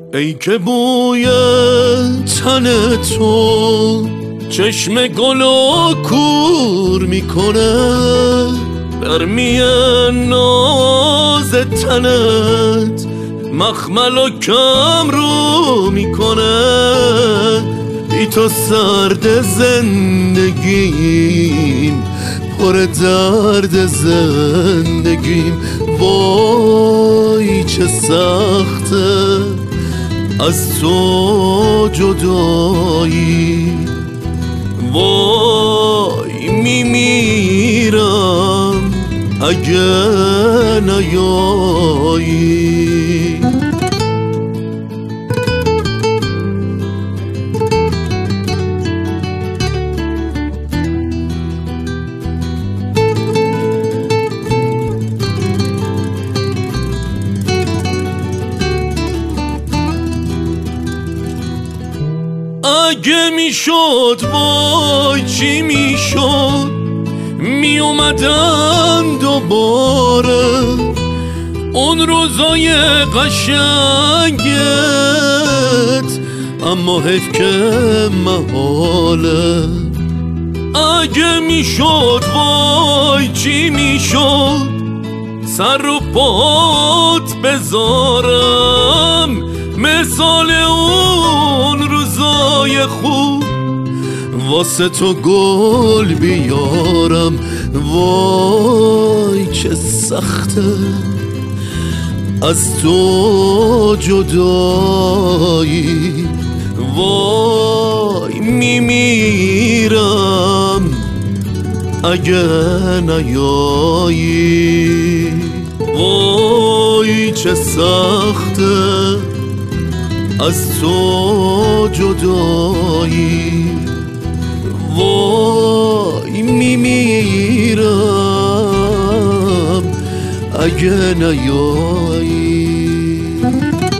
ای که بوی تن تو چشم گل و کور میکنه، برمیه ناز تنت مخمل و کم رو میکنه. بی تو سرد زندگیم، پر درد زندگیم. وای چه سخته از تو جدایی، وای میمیرم اگه نیایی. اگه میشد وای چی میشد، میومدم دوباره اون روزای قشنگت، اما حیف که محاله. اگه میشد وای چی میشد، سر رو پات بذارم مثال اون روزای خوب، واسه تو گل بیارم. وای چه سخته از تو جدایی، وای میمیرم اگه نیایی. وای چه سخته از تو جدایی، وای میمیرم اگه نیایی.